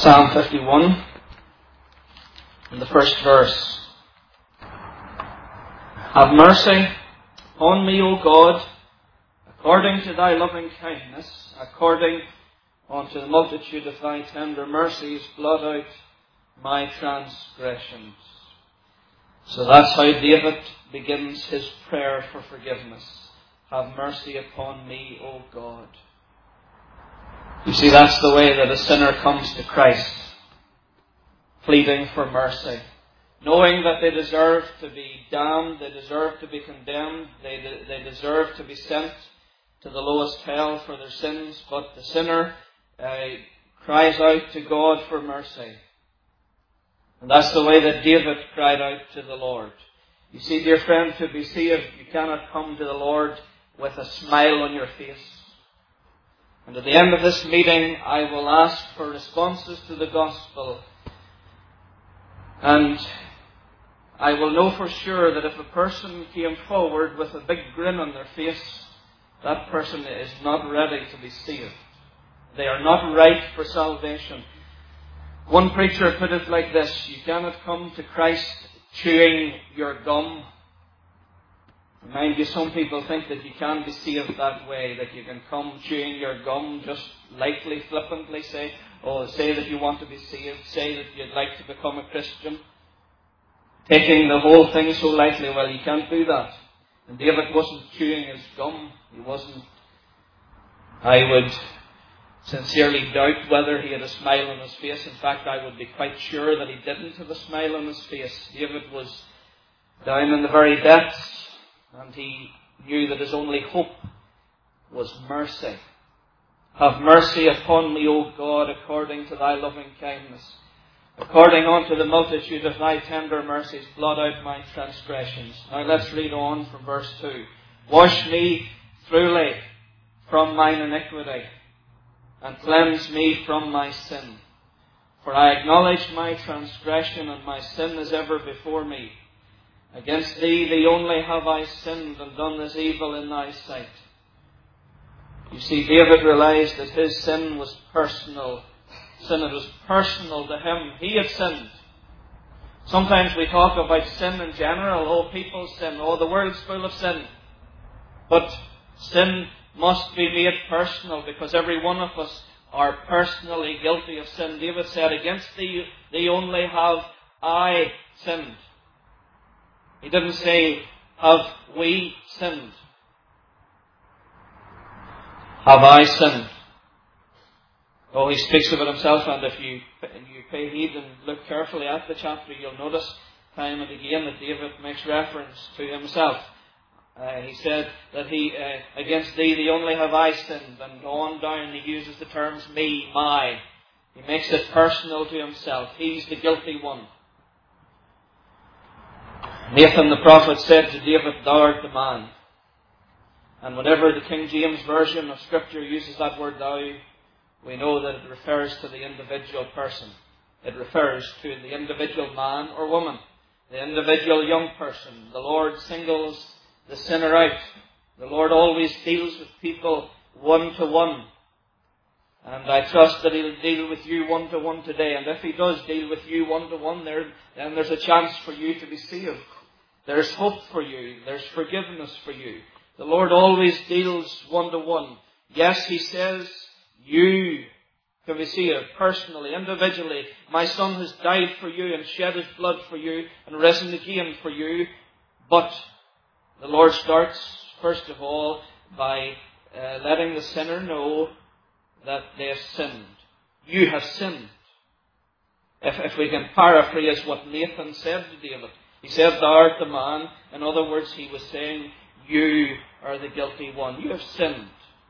Psalm 51, in the first verse. Have mercy on me, O God, according to thy loving kindness, according unto the multitude of thy tender mercies, blot out my transgressions. So that's how David begins his prayer for forgiveness. Have mercy upon me, O God. You see, that's the way that a sinner comes to Christ, pleading for mercy, knowing that they deserve to be damned, they deserve to be condemned, they deserve to be sent to the lowest hell for their sins, but the sinner cries out to God for mercy. And that's the way that David cried out to the Lord. You see, dear friend, to be saved, you cannot come to the Lord with a smile on your face. And at the end of this meeting, I will ask for responses to the gospel. And I will know for sure that if a person came forward with a big grin on their face, that person is not ready to be saved. They are not right for salvation. One preacher put it like this: you cannot come to Christ chewing your gum. Mind you, some people think that you can be saved that way, that you can come chewing your gum just lightly, flippantly, say that you want to be saved, say that you'd like to become a Christian, taking the whole thing so lightly. Well, you can't do that. And David wasn't chewing his gum. He wasn't. I would sincerely doubt whether he had a smile on his face. In fact, I would be quite sure that he didn't have a smile on his face. David was down in the very depths, and he knew that his only hope was mercy. Have mercy upon me, O God, according to thy loving kindness. According unto the multitude of thy tender mercies, blot out my transgressions. Now let's read on from verse 2. Wash me thoroughly from mine iniquity, and cleanse me from my sin. For I acknowledge my transgression, and my sin is ever before me. Against thee, thee only have I sinned, and done this evil in thy sight. You see, David realized that his sin was personal. Sin, it was personal to him. He had sinned. Sometimes we talk about sin in general. Oh, people sin. Oh, the world's full of sin. But sin must be made personal, because every one of us are personally guilty of sin. David said, against thee, thee only have I sinned. He didn't say, have we sinned? Have I sinned? Oh, he speaks of it himself, and if you pay heed and look carefully at the chapter, you'll notice time and again that David makes reference to himself. He said that against thee, the only have I sinned, and on down he uses the terms me, my. He makes it personal to himself. He's the guilty one. Nathan the prophet said to David, thou art the man. And whenever the King James Version of Scripture uses that word thou, we know that it refers to the individual person. It refers to the individual man or woman, the individual young person. The Lord singles the sinner out. The Lord always deals with people one-to-one. And I trust that He'll deal with you one-to-one today. And if He does deal with you one-to-one, then there's a chance for you to be saved. There's hope for you. There's forgiveness for you. The Lord always deals one-to-one. Yes, He says, you can be saved personally, individually. My Son has died for you and shed His blood for you and risen again for you. But the Lord starts, first of all, by letting the sinner know that they have sinned. You have sinned. If we can paraphrase what Nathan said to David, he said, thou art the man. In other words, he was saying, you are the guilty one. You have sinned.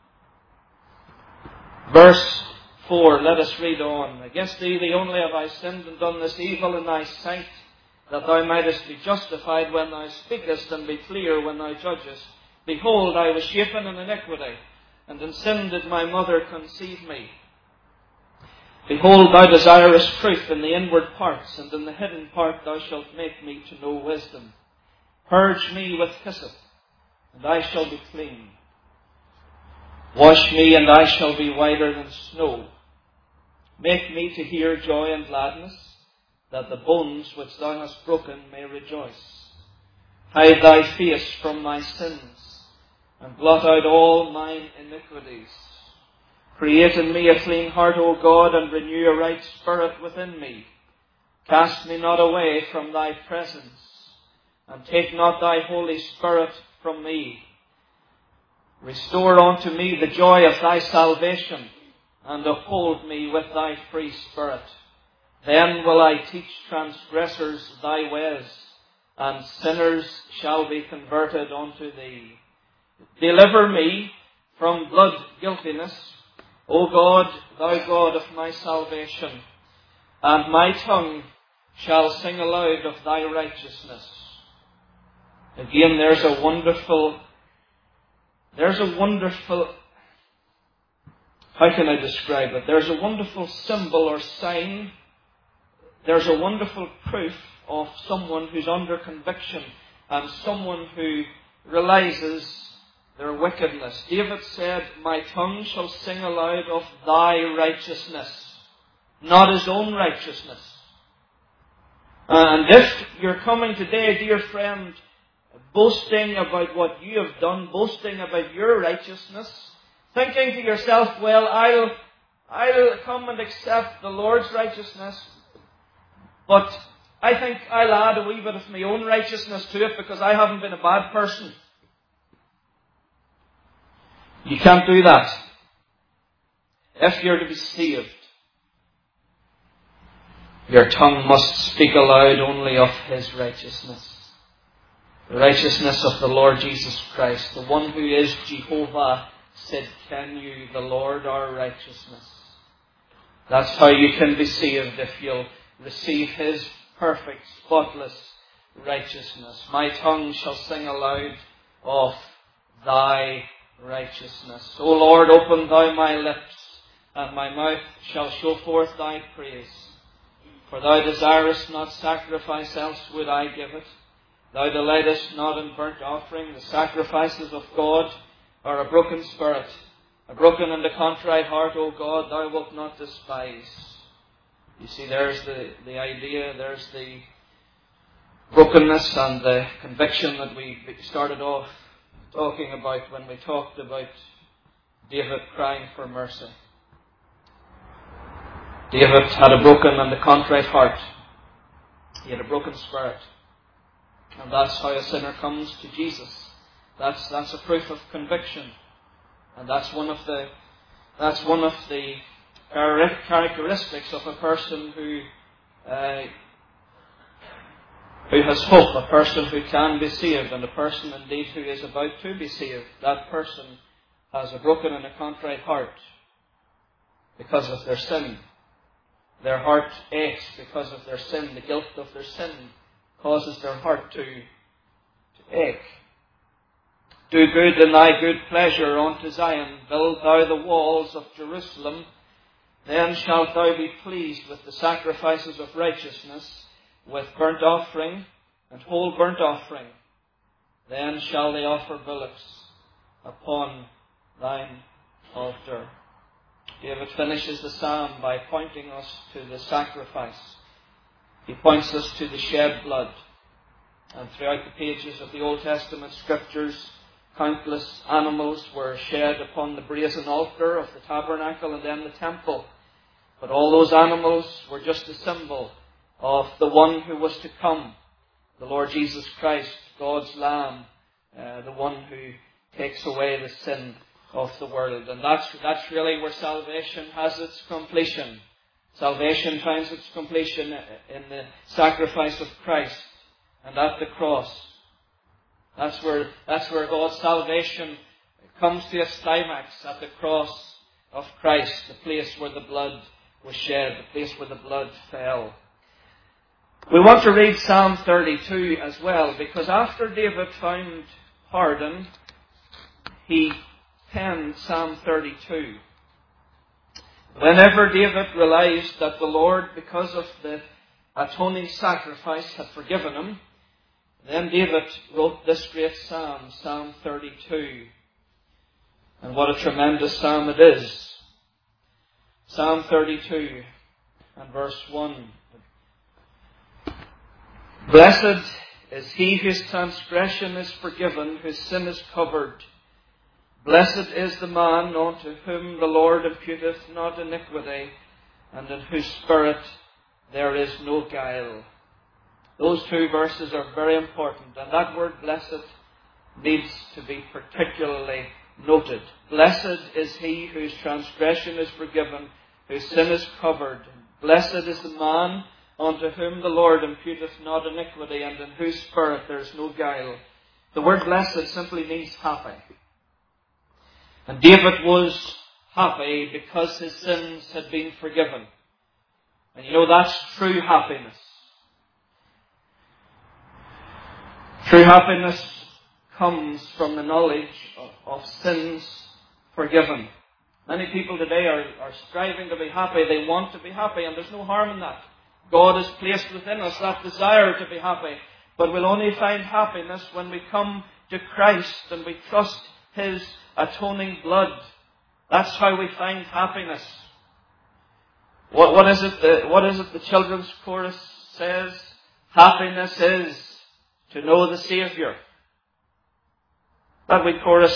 Verse 4, let us read on. Against thee, thee only have I sinned and done this evil in thy sight, that thou mightest be justified when thou speakest, and be clear when thou judgest. Behold, I was shapen in iniquity, and in sin did my mother conceive me. Behold, thou desirest truth in the inward parts, and in the hidden part thou shalt make me to know wisdom. Purge me with hyssop, and I shall be clean. Wash me, and I shall be whiter than snow. Make me to hear joy and gladness, that the bones which thou hast broken may rejoice. Hide thy face from my sins, and blot out all mine iniquities. Create in me a clean heart, O God, and renew a right spirit within me. Cast me not away from thy presence, and take not thy Holy Spirit from me. Restore unto me the joy of thy salvation, and uphold me with thy free spirit. Then will I teach transgressors thy ways, and sinners shall be converted unto thee. Deliver me from blood guiltiness, O God, thou God of my salvation, and my tongue shall sing aloud of thy righteousness. Again, there's a wonderful, how can I describe it? There's a wonderful symbol or sign. There's a wonderful proof of someone who's under conviction and someone who realizes their wickedness. David said, my tongue shall sing aloud of thy righteousness, not his own righteousness. And if you're coming today, dear friend, boasting about what you have done, boasting about your righteousness, thinking to yourself, well, I'll come and accept the Lord's righteousness, but I think I'll add a wee bit of my own righteousness to it because I haven't been a bad person. You can't do that. If you're to be saved, your tongue must speak aloud only of his righteousness. The righteousness of the Lord Jesus Christ, the one who is Jehovah Sidkenu, the Lord our righteousness. That's how you can be saved, if you'll receive his perfect, spotless righteousness. My tongue shall sing aloud of thy righteousness. O Lord, open thou my lips, and my mouth shall show forth thy praise. For thou desirest not sacrifice, else would I give it. Thou delightest not in burnt offering. The sacrifices of God are a broken spirit, a broken and a contrite heart, O God, thou wilt not despise. You see, there's the idea, there's the brokenness and the conviction that we started off talking about when we talked about David crying for mercy. David had a broken and a contrite heart. He had a broken spirit. And that's how a sinner comes to Jesus. That's a proof of conviction. And that's one of the characteristics of a person who has hope, a person who can be saved, and a person indeed who is about to be saved. That person has a broken and a contrite heart because of their sin. Their heart aches because of their sin. The guilt of their sin causes their heart to ache. Do good in thy good pleasure unto Zion. Build thou the walls of Jerusalem. Then shalt thou be pleased with the sacrifices of righteousness, with burnt offering and whole burnt offering. Then shall they offer bullocks upon thine altar. David finishes the psalm by pointing us to the sacrifice. He points us to the shed blood. And throughout the pages of the Old Testament Scriptures, countless animals were shed upon the brazen altar of the tabernacle and then the temple. But all those animals were just a symbol of the one who was to come, the Lord Jesus Christ, God's Lamb, the one who takes away the sin of the world. And that's really where salvation has its completion. Salvation finds its completion in the sacrifice of Christ and at the cross. That's where God's salvation comes to its climax, at the cross of Christ, the place where the blood was shed, the place where the blood fell. We want to read Psalm 32 as well, because after David found pardon, he penned Psalm 32. Whenever David realized that the Lord, because of the atoning sacrifice, had forgiven him, then David wrote this great psalm, Psalm 32. And what a tremendous psalm it is. Psalm 32 and verse 1. Blessed is he whose transgression is forgiven, whose sin is covered. Blessed is the man unto whom the Lord imputeth not iniquity, and in whose spirit there is no guile. Those two verses are very important, and that word blessed needs to be particularly noted. Blessed is he whose transgression is forgiven, whose sin is covered. Blessed is the man unto whom the Lord imputeth not iniquity, and in whose spirit there is no guile. The word blessed simply means happy. And David was happy because his sins had been forgiven. And you know, that's true happiness. True happiness comes from the knowledge of sins forgiven. Many people today are striving to be happy. They want to be happy, and there's no harm in that. God has placed within us that desire to be happy. But we'll only find happiness when we come to Christ and we trust His atoning blood. That's how we find happiness. What is it the children's chorus says? Happiness is to know the Saviour. That wee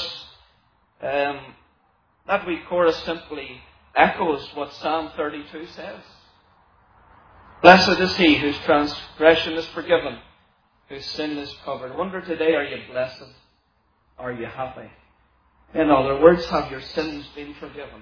chorus simply echoes what Psalm 32 says. Blessed is he whose transgression is forgiven, whose sin is covered. I wonder today, are you blessed? Are you happy? In other words, have your sins been forgiven?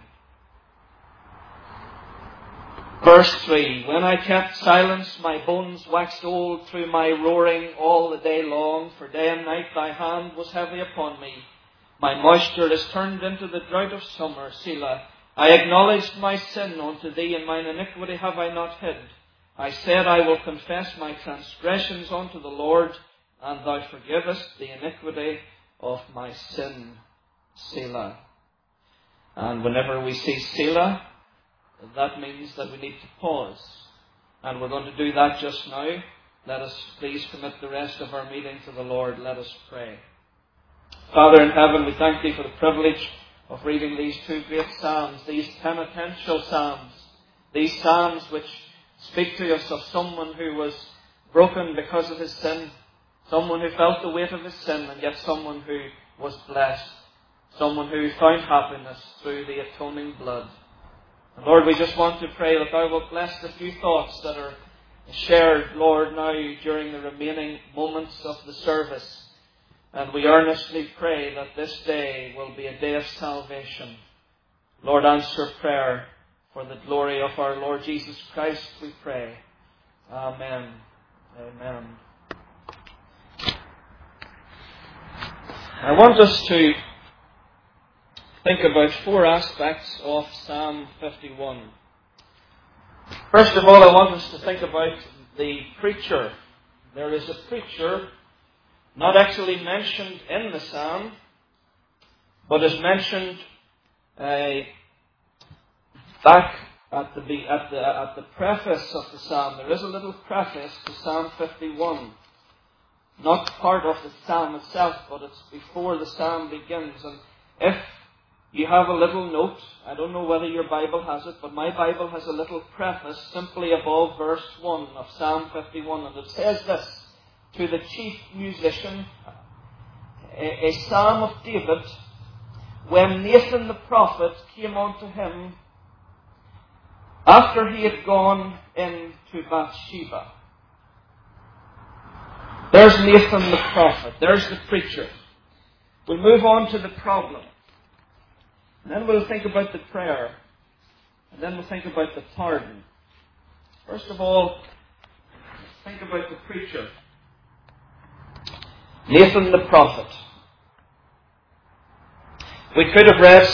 Verse 3, when I kept silence, my bones waxed old through my roaring all the day long. For day and night thy hand was heavy upon me. My moisture is turned into the drought of summer. Selah. I acknowledged my sin unto thee, and mine iniquity have I not hid. I said, I will confess my transgressions unto the Lord, and thou forgivest the iniquity of my sin. Selah. And whenever we see Selah, that means that we need to pause. And we're going to do that just now. Let us please commit the rest of our meeting to the Lord. Let us pray. Father in heaven, we thank Thee for the privilege of reading these two great psalms, these penitential psalms, these psalms which speak to us of someone who was broken because of his sin, someone who felt the weight of his sin, and yet someone who was blessed, someone who found happiness through the atoning blood. And Lord, we just want to pray that Thou wilt bless the few thoughts that are shared, Lord, now during the remaining moments of the service. And we earnestly pray that this day will be a day of salvation. Lord, answer prayer. For the glory of our Lord Jesus Christ, we pray. Amen. Amen. I want us to think about four aspects of Psalm 51. First of all, I want us to think about the preacher. There is a preacher not actually mentioned in the psalm, but is mentioned back at the preface of the psalm. There is a little preface to Psalm 51. Not part of the psalm itself, but it's before the psalm begins. And if you have a little note, I don't know whether your Bible has it, but my Bible has a little preface simply above verse 1 of Psalm 51. And it says this: to the chief musician, a psalm of David, when Nathan the prophet came unto him after he had gone into Bathsheba. There's Nathan the prophet. There's the preacher. We'll move on to the problem. And then we'll think about the prayer. And then we'll think about the pardon. First of all, think about the preacher. Nathan the prophet. We could have read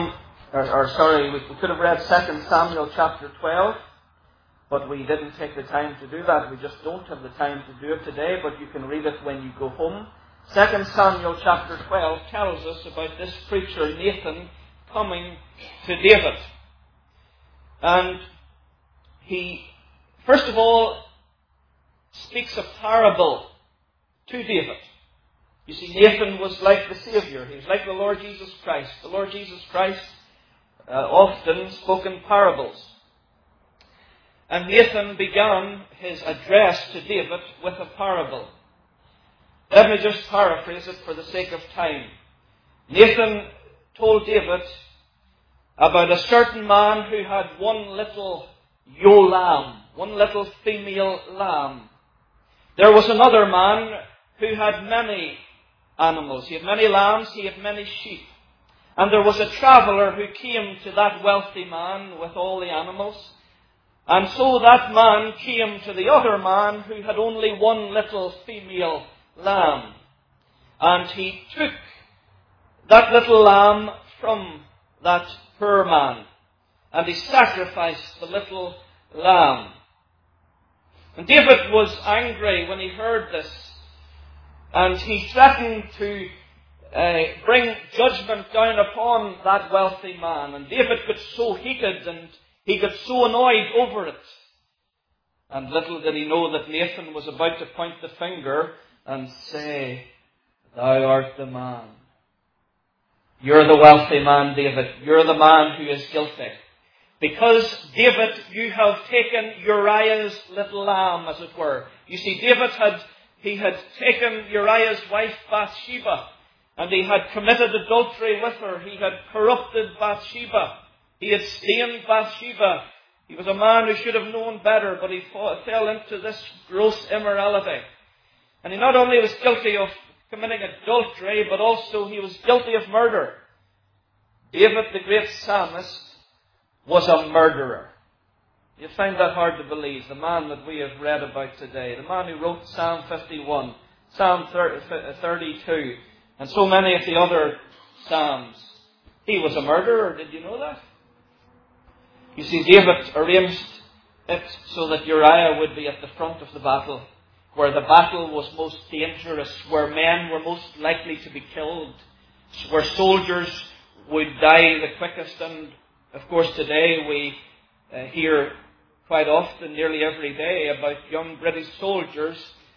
we could have read 2 Samuel chapter 12, but we didn't take the time to do that. We just don't have the time to do it today, but you can read it when you go home. 2 Samuel chapter 12 tells us about this preacher, Nathan, coming to David. And he, first of all, speaks a parable to David. You see, Nathan was like the Saviour. He was like the Lord Jesus Christ. The Lord Jesus Christ often spoken parables. And Nathan began his address to David with a parable. Let me just paraphrase it for the sake of time. Nathan told David about a certain man who had one little ewe lamb, one little female lamb. There was another man who had many animals. He had many lambs, he had many sheep. And there was a traveller who came to that wealthy man with all the animals. And so that man came to the other man who had only one little female lamb. And he took that little lamb from that poor man. And he sacrificed the little lamb. And David was angry when he heard this. And he threatened to bring judgment down upon that wealthy man. And David got so heated and he got so annoyed over it. And little did he know that Nathan was about to point the finger and say, "Thou art the man. You're the wealthy man, David. You're the man who is guilty. Because, David, you have taken Uriah's little lamb, as it were." You see, David had taken Uriah's wife Bathsheba, and he had committed adultery with her. He had corrupted Bathsheba. He had stained Bathsheba. He was a man who should have known better, but he fell into this gross immorality. And he not only was guilty of committing adultery, but also he was guilty of murder. David, the great psalmist, was a murderer. You find that hard to believe. The man that we have read about today, the man who wrote Psalm 51, Psalm 32, and so many of the other psalms, he was a murderer. Did you know that? You see, David arranged it so that Uriah would be at the front of the battle, where the battle was most dangerous, where men were most likely to be killed, where soldiers would die the quickest. And of course today we hear quite often, nearly every day, about young British soldiers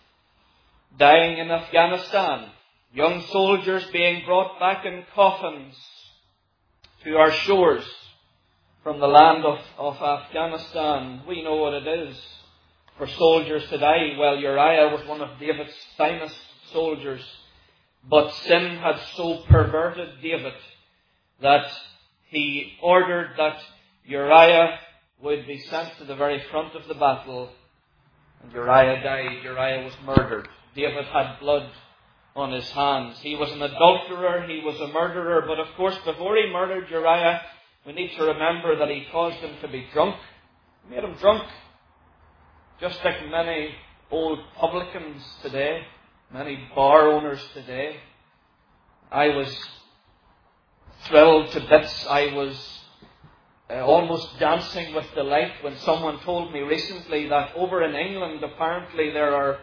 dying in Afghanistan. Young soldiers being brought back in coffins to our shores from the land of Afghanistan. We know what it is for soldiers to die. Well, Uriah was one of David's finest soldiers. But sin had so perverted David that he ordered that Uriah would be sent to the very front of the battle. And Uriah died. Uriah was murdered. David had blood on his hands. He was an adulterer. He was a murderer. But of course, before he murdered Uriah, we need to remember that he caused him to be drunk. He made him drunk. Just like many old publicans today, many bar owners today. I was thrilled to bits. I was almost dancing with delight when someone told me recently that over in England apparently there are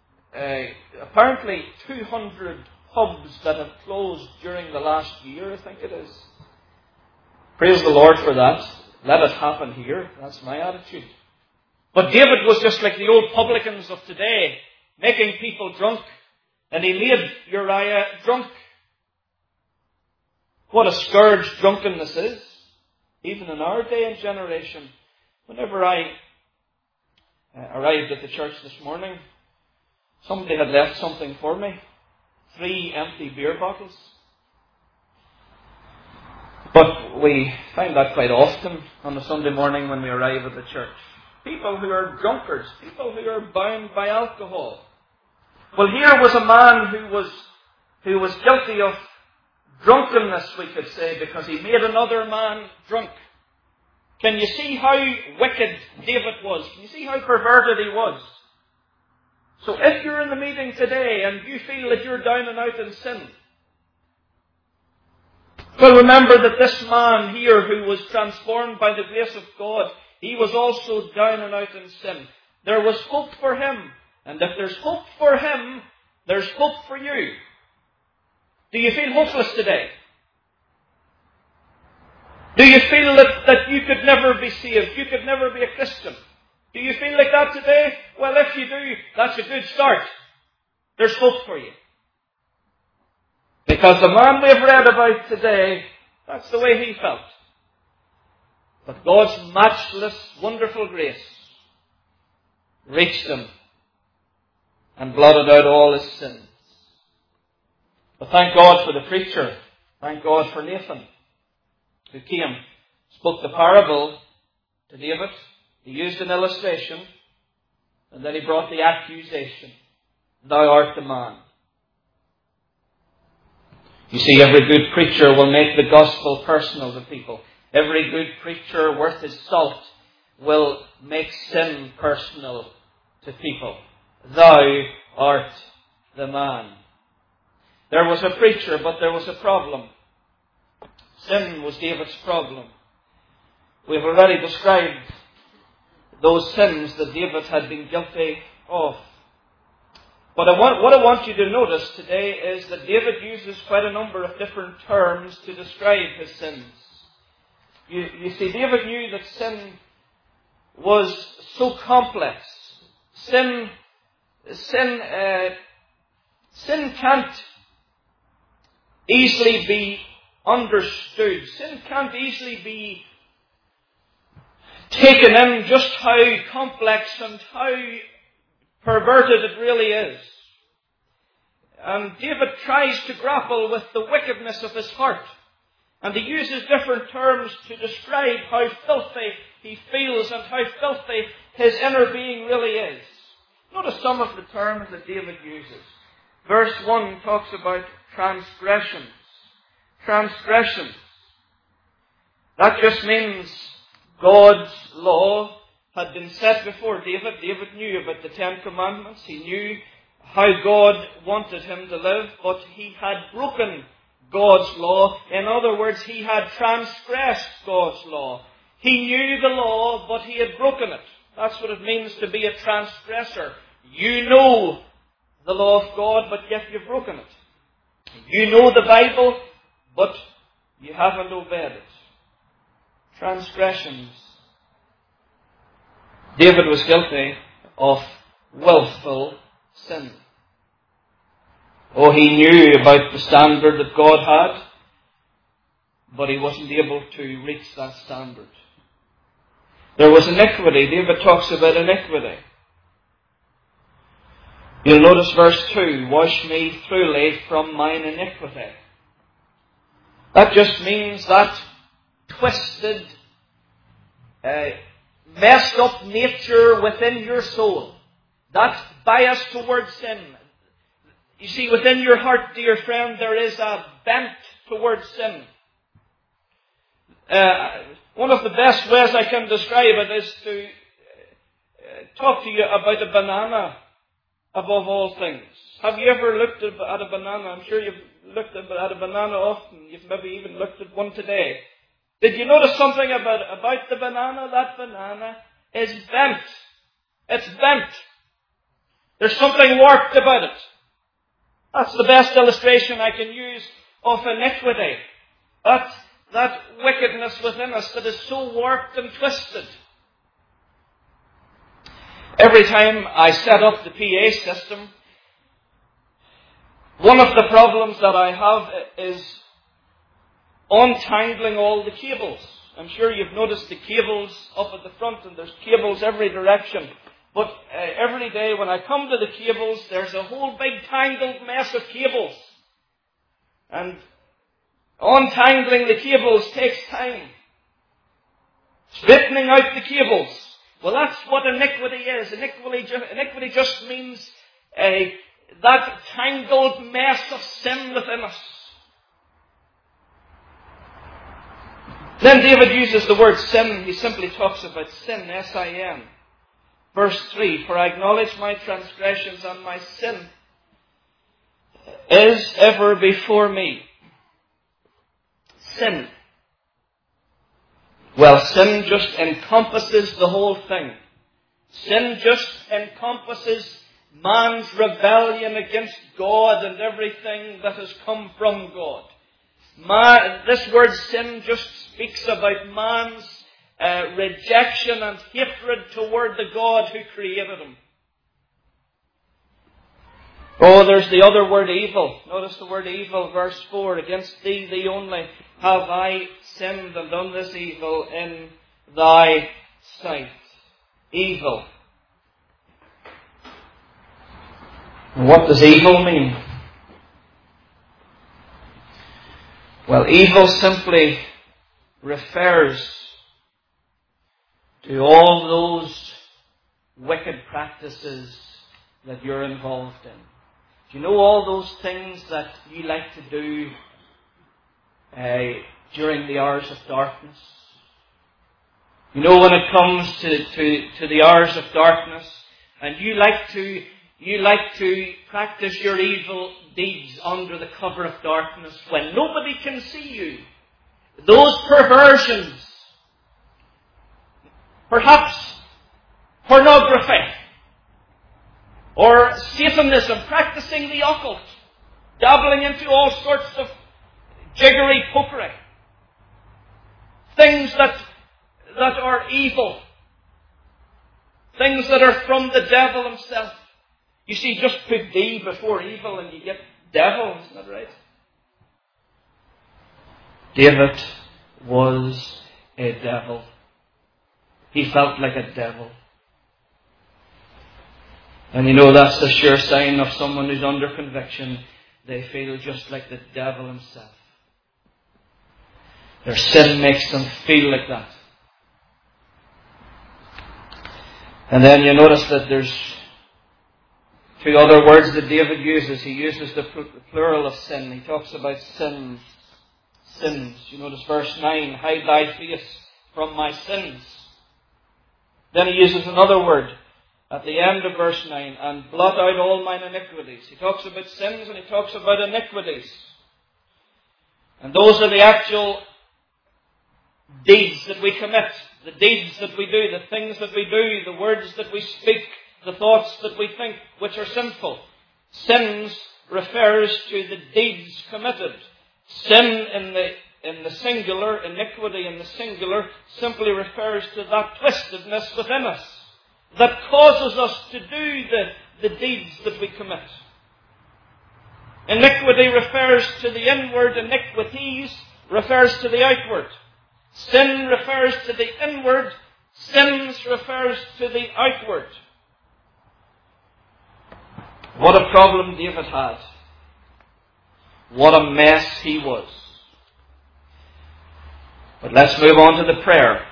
200 pubs that have closed during the last year, I think it is. Praise the Lord for that. Let it happen here. That's my attitude. But David was just like the old publicans of today, making people drunk. And he made Uriah drunk. What a scourge drunkenness is, even in our day and generation. Whenever I arrived at the church this morning, somebody had left something for me. 3 empty beer bottles. But we find that quite often on a Sunday morning when we arrive at the church. People who are drunkards, people who are bound by alcohol. Well, here was a man who was guilty of drunkenness, we could say, because he made another man drunk. Can you see how wicked David was? Can you see how perverted he was? So if you're in the meeting today and you feel that you're down and out in sin, well, remember that this man here who was transformed by the grace of God, he was also down and out in sin. There was hope for him. And if there's hope for him, there's hope for you. Do you feel hopeless today? Do you feel that you could never be saved? You could never be a Christian? Do you feel like that today? Well, if you do, that's a good start. There's hope for you. Because the man we've read about today, that's the way he felt. But God's matchless, wonderful grace reached him and blotted out all his sins. But thank God for the preacher. Thank God for Nathan, who came, spoke the parable to David. He used an illustration, and then he brought the accusation. Thou art the man. You see, every good preacher will make the gospel personal to people. Every good preacher worth his salt will make sin personal to people. Thou art the man. There was a preacher, but there was a problem. Sin was David's problem. We've already described those sins that David had been guilty of. But what I want you to notice today is that David uses quite a number of different terms to describe his sins. You see, David knew that sin was so complex. Sin can't easily be understood. Sin can't easily be taken in just how complex and how perverted it really is. And David tries to grapple with the wickedness of his heart. And he uses different terms to describe how filthy he feels and how filthy his inner being really is. Notice some of the terms that David uses. Verse 1 talks about transgressions. Transgressions. That just means God's law had been set before David. David knew about the Ten Commandments. He knew how God wanted him to live, but he had broken God's law. In other words, he had transgressed God's law. He knew the law, but he had broken it. That's what it means to be a transgressor. You know the law of God, but yet you've broken it. You know the Bible, but you haven't obeyed it. Transgressions. David was guilty of willful sin. Oh, he knew about the standard that God had, but he wasn't able to reach that standard. There was iniquity. David talks about iniquity. You'll notice verse 2, wash me thoroughly from mine iniquity. That just means that twisted, messed up nature within your soul. That bias towards sin. You see, within your heart, dear friend, there is a bent towards sin. One of the best ways I can describe it is to talk to you about a banana above all things. Have you ever looked at a banana? I'm sure you've looked at a banana often. You've maybe even looked at one today. Did you notice something about the banana? That banana is bent. It's bent. There's something warped about it. That's the best illustration I can use of iniquity. That wickedness within us that is so warped and twisted. Every time I set up the PA system, one of the problems that I have is untangling all the cables. I'm sure you've noticed the cables up at the front, and there's cables every direction. But every day when I come to the cables, there's a whole big tangled mess of cables. And untangling the cables takes time. Straightening out the cables. Well, that's what iniquity is. Iniquity just means that tangled mess of sin within us. Then David uses the word sin. He simply talks about sin, S-I-N. Verse 3, for I acknowledge my transgressions, and my sin is ever before me. Sin. Well, sin just encompasses the whole thing. Sin just encompasses man's rebellion against God and everything that has come from God. This word sin just speaks about man's rejection and hatred toward the God who created him. Oh, there's the other word evil. Notice the word evil, verse 4. Against thee only have I sinned and done this evil in thy sight. Evil. And what does evil mean? Well, evil simply refers to all those wicked practices that you're involved in. Do you know all those things that you like to do during the hours of darkness? You know, when it comes to the hours of darkness, and you like to practice your evil deeds under the cover of darkness when nobody can see you. Those perversions, perhaps pornography, or Satanism, practicing the occult, dabbling into all sorts of jiggery pokery, things that are evil, things that are from the devil himself. You see, just put D before evil and you get devil, isn't that right? David was a devil. He felt like a devil. And you know, that's the sure sign of someone who's under conviction. They feel just like the devil himself. Their sin makes them feel like that. And then you notice that there's two other words that David uses. He uses the plural of sin. He talks about sins. Sins. You notice verse 9. Hide thy face from my sins. Then he uses another word at the end of verse 9. And blot out all mine iniquities. He talks about sins and he talks about iniquities. And those are the actual deeds that we commit. The deeds that we do. The things that we do. The words that we speak. The thoughts that we think which are sinful. Sins refers to the deeds committed. Sin in the singular, iniquity in the singular, simply refers to that twistedness within us that causes us to do the deeds that we commit. Iniquity refers to the inward, iniquities refers to the outward. Sin refers to the inward, sins refers to the outward. What a problem David had. What a mess he was. But let's move on to the prayer.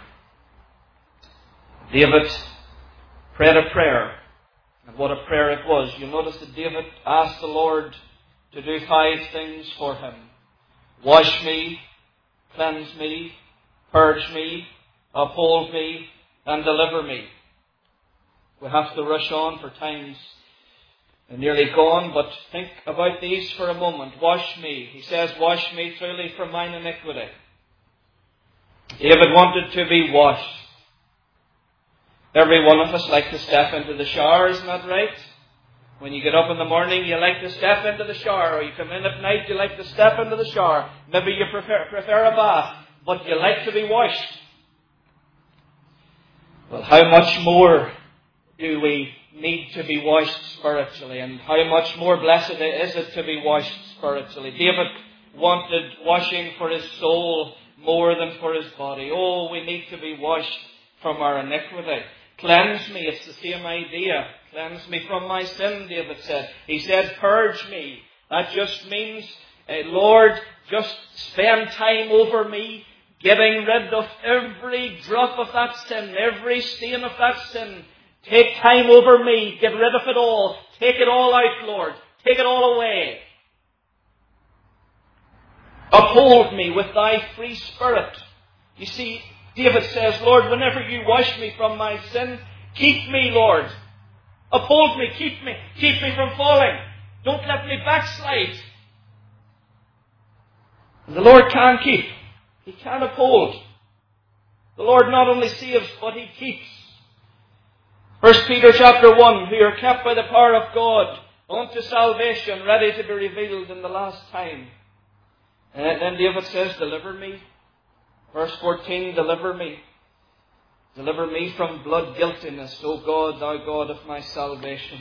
David prayed a prayer. And what a prayer it was. You notice that David asked the Lord to do 5 things for him. Wash me, cleanse me, purge me, uphold me, and deliver me. We have to rush on for time's nearly gone, but think about these for a moment. Wash me. He says, wash me truly from mine iniquity. David wanted to be washed. Every one of us like to step into the shower, isn't that right? When you get up in the morning, you like to step into the shower, or you come in at night, you like to step into the shower. Maybe you prefer a bath, but you like to be washed. Well, how much more do we need to be washed spiritually, and how much more blessed is it to be washed spiritually? David wanted washing for his soul more than for his body. Oh, we need to be washed from our iniquity. Cleanse me, it's the same idea. Cleanse me from my sin, David said. He said, purge me. That just means, Lord, just spend time over me, getting rid of every drop of that sin, every stain of that sin. Take time over me. Get rid of it all. Take it all out, Lord. Take it all away. Uphold me with thy free spirit. You see, David says, Lord, whenever you wash me from my sin, keep me, Lord. Uphold me. Keep me. Keep me from falling. Don't let me backslide. And the Lord can keep. He can uphold. The Lord not only saves, but He keeps. 1 Peter chapter 1, who are kept by the power of God unto salvation, ready to be revealed in the last time. And then David says, deliver me. Verse 14, deliver me. Deliver me from blood guiltiness, O God, thou God of my salvation.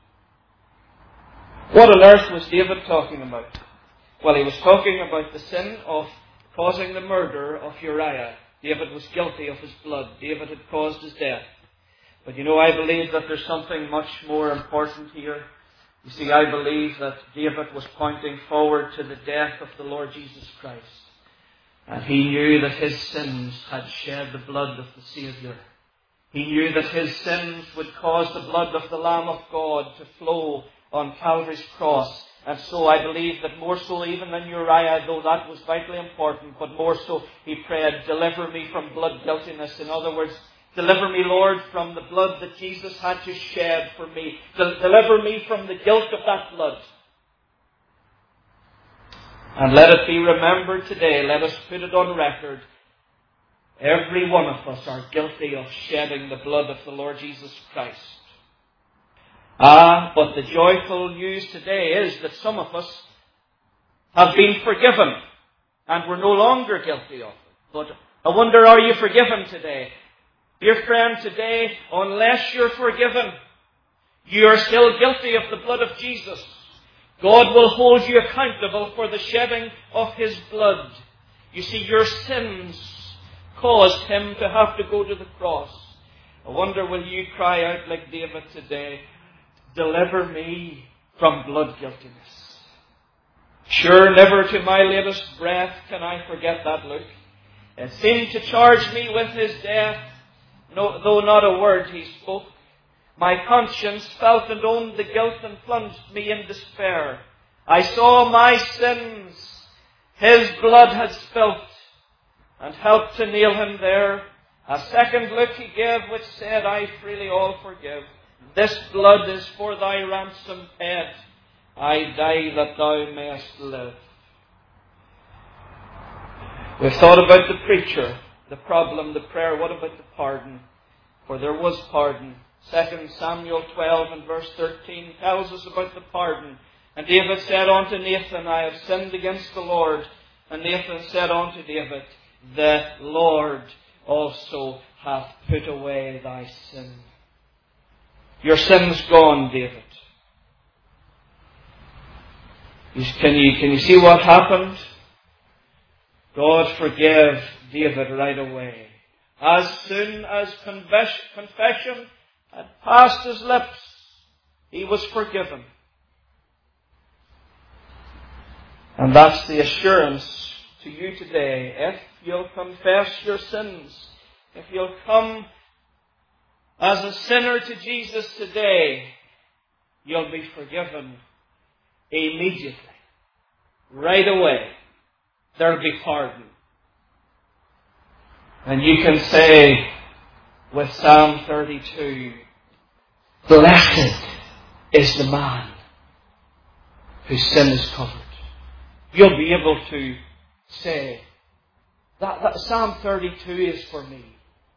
What on earth was David talking about? Well, he was talking about the sin of causing the murder of Uriah. David was guilty of his blood. David had caused his death. But I believe that there's something much more important here. You see, I believe that David was pointing forward to the death of the Lord Jesus Christ. And he knew that his sins had shed the blood of the Saviour. He knew that his sins would cause the blood of the Lamb of God to flow on Calvary's cross. And so I believe that more so even than Uriah, though that was vitally important, but more so he prayed, deliver me from blood guiltiness. In other words, deliver me, Lord, from the blood that Jesus had to shed for me. Deliver me from the guilt of that blood. And let it be remembered today, let us put it on record, every one of us are guilty of shedding the blood of the Lord Jesus Christ. But the joyful news today is that some of us have been forgiven and we're no longer guilty of it. But I wonder, are you forgiven today? Dear friend, today, unless you're forgiven, you are still guilty of the blood of Jesus. God will hold you accountable for the shedding of His blood. You see, your sins caused Him to have to go to the cross. I wonder, will you cry out like David today, deliver me from blood guiltiness? Sure, never to my latest breath can I forget that look. It seemed to charge me with His death, though not a word He spoke. My conscience felt and owned the guilt and plunged me in despair. I saw my sins His blood had spilt and helped to nail Him there. A second look He gave which said, I freely all forgive. This blood is for thy ransom paid. I die that thou mayest live. We've thought about the preacher, the problem, the prayer. What about the pardon? For there was pardon. 2 Samuel 12 and verse 13 tells us about the pardon. And David said unto Nathan, I have sinned against the Lord. And Nathan said unto David, the Lord also hath put away thy sin. Your sin's gone, David. Can you see what happened? God forgave David right away. As soon as confession had passed his lips, he was forgiven. And that's the assurance to you today. If you'll confess your sins, if you'll come as a sinner to Jesus today, you'll be forgiven immediately. Right away. There'll be pardon. And you can say with Psalm 32, blessed is the man whose sin is covered. You'll be able to say, that Psalm 32 is for me.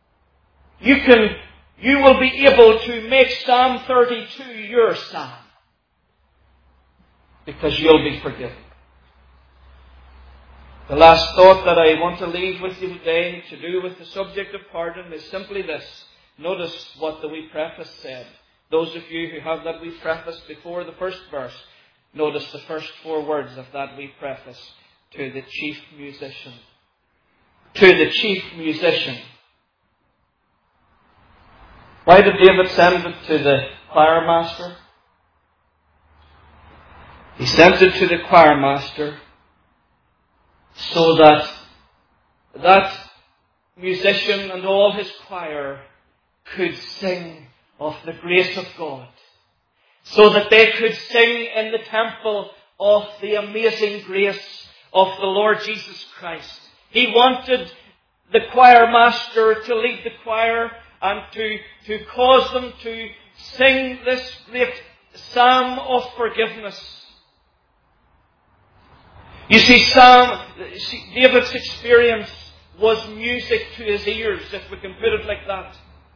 You will be able to make Psalm 32 your psalm. Because you'll be forgiven. The last thought that I want to leave with you today to do with the subject of pardon is simply this. Notice what the wee preface said. Those of you who have that wee preface before the first verse, notice the first 4 words of that wee preface. To the chief musician. To the chief musician. Why did David send it to the choir master? He sent it to the choir master so that that musician and all his choir could sing of the grace of God. So that they could sing in the temple of the amazing grace of the Lord Jesus Christ. He wanted the choir master to lead the choir and to cause them to sing this great psalm of forgiveness. You see, David's experience was music to his ears, if we can put it like that.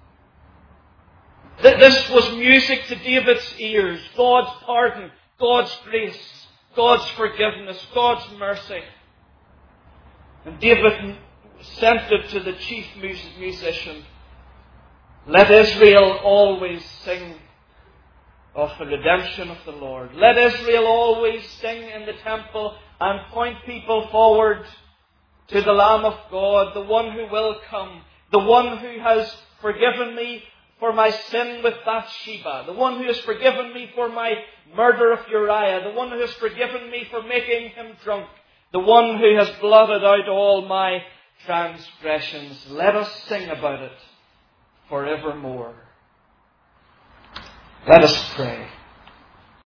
This was music to David's ears. God's pardon, God's grace, God's forgiveness, God's mercy. And David sent it to the chief musician. Let Israel always sing of the redemption of the Lord. Let Israel always sing in the temple and point people forward to the Lamb of God, the one who will come, the one who has forgiven me for my sin with Bathsheba, the one who has forgiven me for my murder of Uriah, the one who has forgiven me for making him drunk, the one who has blotted out all my transgressions. Let us sing about it forevermore. Let us pray.